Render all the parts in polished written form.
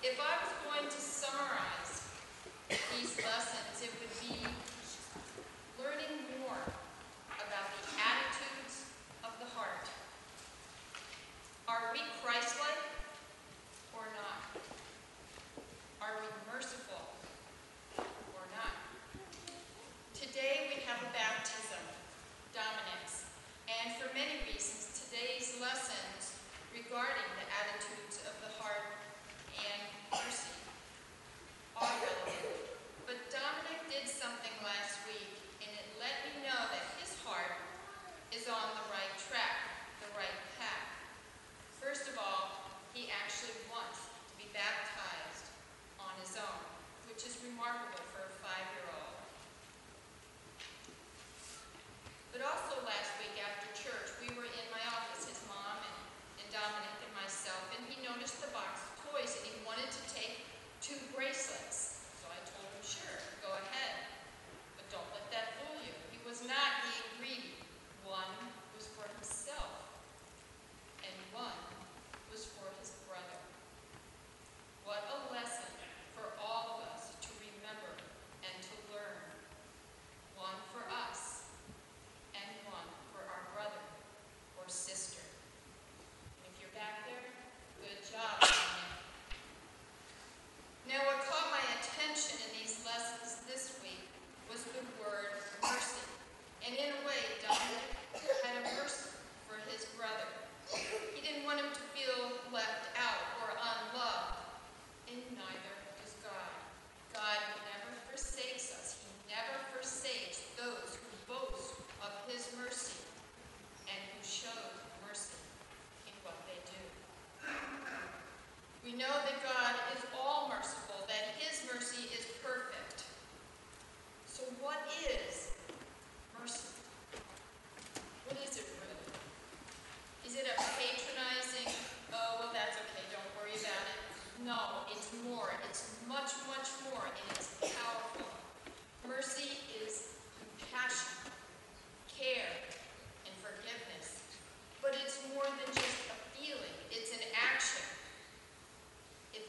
If I was going to summarize these lessons, it would be learning more about the attitudes of the heart. Are we Christ-like or not? Are we merciful or not? Today we have a baptism, Dominic's, and for many reasons today's lessons regarding the attitudes of the heart and mercy are relevant. But Dominic did something last week, and it let me know that his heart is on the right track, the right path. First of all, he actually wants to be baptized on his own, which is remarkable for a 5-year-old. But also last week after church, we were in my office, his mom and Dominic and myself, and he noticed the box of toys and he wanted to take 2 bracelets. So I told him, sure, go ahead. But don't let that fool you. He was not being greedy. One was for himself, and one was for his brother. What a lesson for all of us to remember and to learn. One for us, and one for our brother or sister. If you're back there, good job, Dominic. Now, what caught my attention in these lessons this week was the word mercy. And in a way, Dominic had a mercy for his brother. He didn't want him to feel left out or unloved, and neither does God. God never forsakes us. He never forsakes those who boast of his mercy and who show mercy in what they do. We know that God is all merciful, that his mercy is perfect. So what is mercy? What is it really? Is it a patronizing, oh, well, that's okay, don't worry about it? No, it's more. It's much, much more, and it's powerful. Mercy is compassion, care, and forgiveness. But it's more than just a feeling. It's an action. It's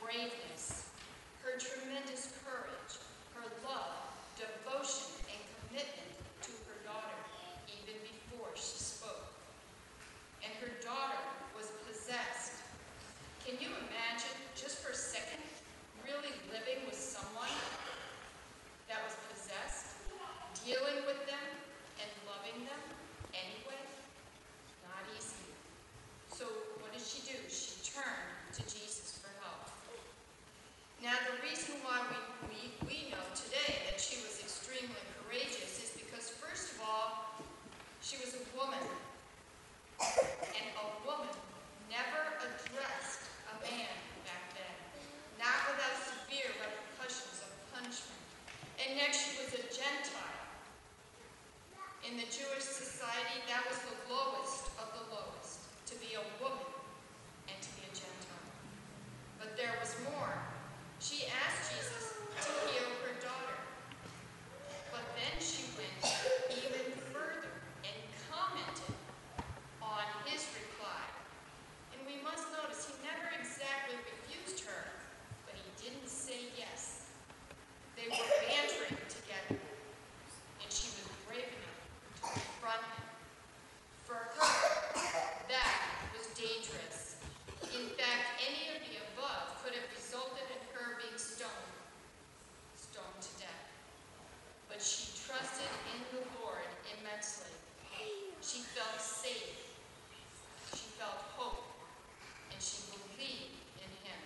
braveness, her tremendous courage, her love, devotion, and commitment to her daughter, even before she spoke. And her daughter was possessed. Can you imagine, just for a second, really living with someone that was possessed, dealing with them, and loving them anyway? Not easy. So what did she do? She turned to Jesus for help. Now the reason why we know today that she was extremely courageous is because, first of all, she was a woman. And a woman never addressed a man back then, not without severe repercussions of punishment. And next, she was a Gentile. In the Jewish society, that was the lowest of the lowest, to be a woman and to be a Gentile. But there was more. She asked Jesus to heal her daughter. But then she went even further and commented on his reply. And we must notice he never exactly refused her, but he didn't say yes. They were bantering together, and she was brave enough to confront him. For her, that was dangerous. In fact, any of the above could have resulted in her being stoned to death. But she trusted in the Lord immensely. She felt safe. She felt hope, and she believed in him.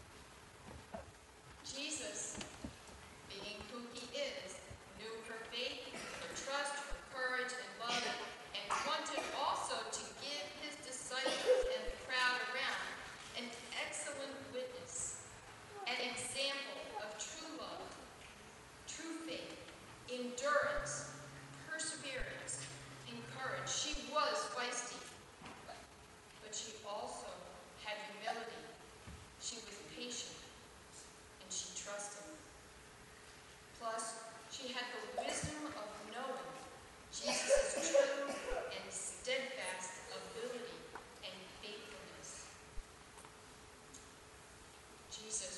Jesus, being who he is, knew her faith, her trust, her courage, and love, and wanted also to give his disciples and the crowd around an excellent witness, an example of true love, true faith, endurance, perseverance, and courage. She was feisty, but she also had humility. She was patient, and she trusted. Plus, she had the wisdom of knowing Jesus' true and steadfast ability and faithfulness. Jesus